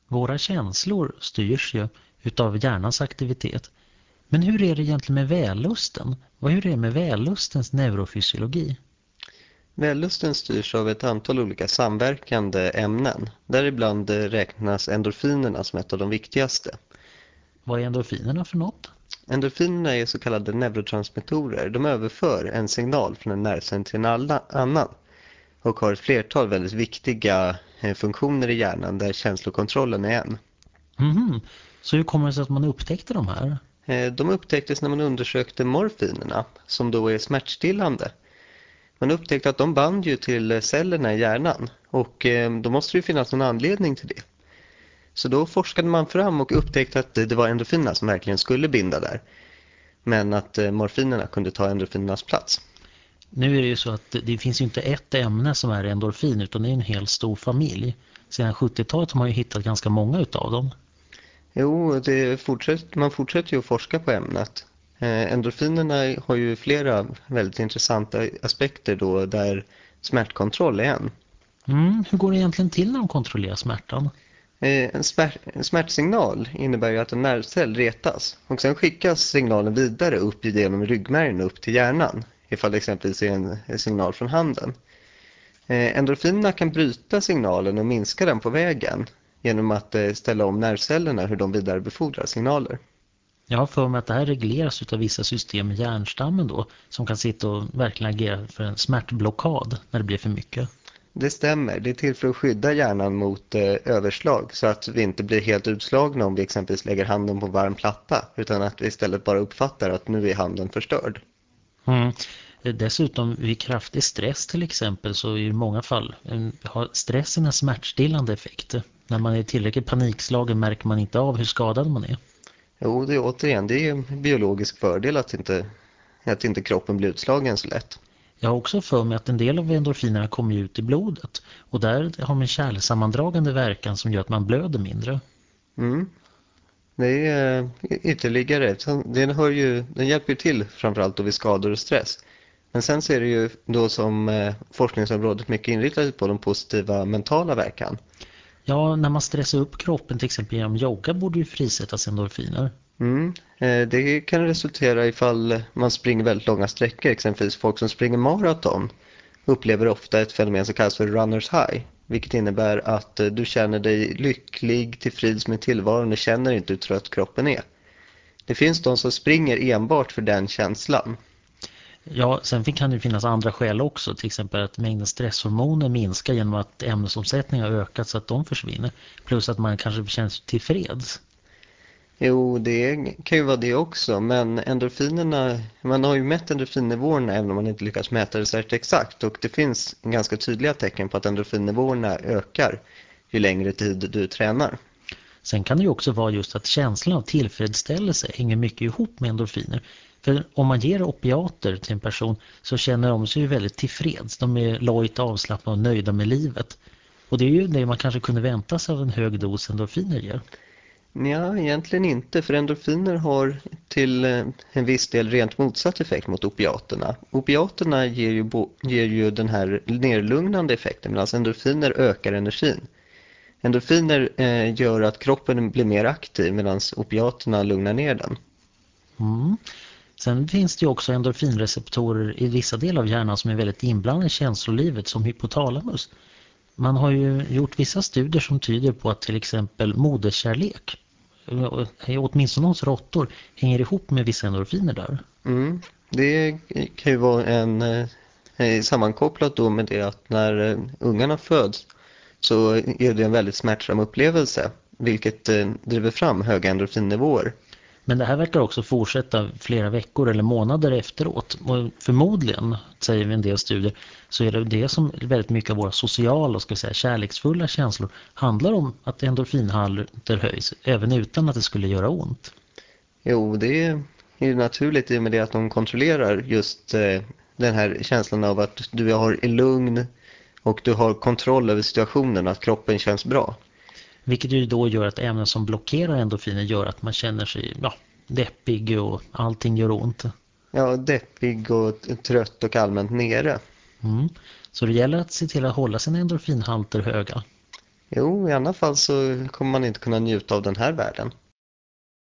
Våra känslor styrs ju utav hjärnans aktivitet. Men hur är det egentligen med vällusten? Hur är det med vällustens neurofysiologi? Vällusten styrs av ett antal olika samverkande ämnen. Däribland räknas endorfinerna som ett av de viktigaste. Vad är endorfinerna för något? Endorfinerna är så kallade neurotransmittorer. De överför en signal från en nervcell till en annan och har ett flertal väldigt viktiga funktioner i hjärnan där känslokontrollen är en. Mhm. Så hur kommer det sig att man upptäckte de här? De upptäcktes när man undersökte morfinerna som då är smärtstillande. Man upptäckte att de band ju till cellerna i hjärnan och då måste det ju finnas någon anledning till det. Så då forskade man fram och upptäckte att det var endorfinerna som verkligen skulle binda där. Men att morfinerna kunde ta endorfinernas plats. Nu är det ju så att det finns ju inte ett ämne som är endorfin utan det är en hel stor familj. Sedan 70-talet har man ju hittat ganska många utav dem. Jo, man fortsätter ju att forska på ämnet. Endorfinerna har ju flera väldigt intressanta aspekter då där smärtkontroll är en. Hur går det egentligen till när de kontrollerar smärtan? En smärtsignal innebär ju att en nervcell retas och sen skickas signalen vidare upp genom ryggmärgen upp till hjärnan ifall det exempelvis är en signal från handen. Endorfinerna kan bryta signalen och minska den på vägen genom att ställa om nervcellerna hur de vidarebefordrar signaler. Jag har för mig att det här regleras utav vissa system i hjärnstammen då som kan sitta och verkligen agera för en smärtblockad när det blir för mycket. Det stämmer, det är till för att skydda hjärnan mot överslag så att vi inte blir helt utslagna om vi exempelvis lägger handen på varm platta utan att vi istället bara uppfattar att nu är handen förstörd. Mm. Dessutom vid kraftig stress till exempel så i många fall har stressen en smärtstillande effekt. När man är tillräckligt panikslagen märker man inte av hur skadad man är. Jo, det är återigen, det är en biologisk fördel att inte kroppen blir utslagen så lätt. Jag har också för mig att en del av endorfinerna kommer ut i blodet och där har man kärlsammandragande verkan som gör att man blöder mindre. Mm. Det är ytterligare, den hjälper ju till framförallt då vid skador och stress. Men sen ser det ju då som forskningsområdet mycket inriktat på de positiva mentala verkan. Ja, när man stressar upp kroppen till exempel genom yoga borde ju frisättas endorfiner. Det kan resultera ifall man springer väldigt långa sträckor, exempelvis folk som springer maraton upplever ofta ett fenomen som kallas för runners high, vilket innebär att du känner dig lycklig, tillfreds med tillvaron och känner inte hur trött kroppen är. Det finns de som springer enbart för den känslan. Ja, sen kan det finnas andra skäl också, till exempel att mängden stresshormoner minskar genom att ämnesomsättningen har ökat så att de försvinner, plus att man kanske känner sig tillfreds. Jo, det kan ju vara det också, men endorfinerna, man har ju mätt endorfinnivåerna även om man inte lyckats mäta det särskilt exakt och det finns ganska tydliga tecken på att endorfinnivåerna ökar ju längre tid du tränar. Sen kan det ju också vara just att känslan av tillfredsställelse hänger mycket ihop med endorfiner. För om man ger opiater till en person så känner de sig ju väldigt tillfreds. De är lojt avslappnade och nöjda med livet. Och det är ju det man kanske kunde vänta sig av en hög dos endorfiner ger. Ja, egentligen inte, för endorfiner har till en viss del rent motsatt effekt mot opiaterna. Opiaterna ger ju den här nerlugnande effekten medan endorfiner ökar energin. Endorfiner gör att kroppen blir mer aktiv medan opiaterna lugnar ner den. Mm. Sen finns det ju också endorfinreceptorer i vissa delar av hjärnan som är väldigt inblandade i känslolivet som hypotalamus. Man har ju gjort vissa studier som tyder på att till exempel moderskärlek, åtminstone hos råttor, hänger ihop med vissa endorfiner där. Det kan ju vara sammankopplat då med det att när ungarna föds så är det en väldigt smärtsam upplevelse, vilket driver fram höga endorfinnivåer. Men det här verkar också fortsätta flera veckor eller månader efteråt. Och förmodligen, säger vi en del studier, så är det som väldigt mycket av våra sociala och kärleksfulla känslor handlar om att endorfinhalter höjs, även utan att det skulle göra ont. Jo, det är ju naturligt i och med det att de kontrollerar just den här känslan av att du har lugn och du har kontroll över situationen, att kroppen känns bra. Vilket ju då gör att ämnen som blockerar endorfiner gör att man känner sig deppig och allting gör ont. Ja, deppig och trött och allmänt nere. Så det gäller att se till att hålla sina endorfinhalter höga. Jo, i alla fall så kommer man inte kunna njuta av den här världen.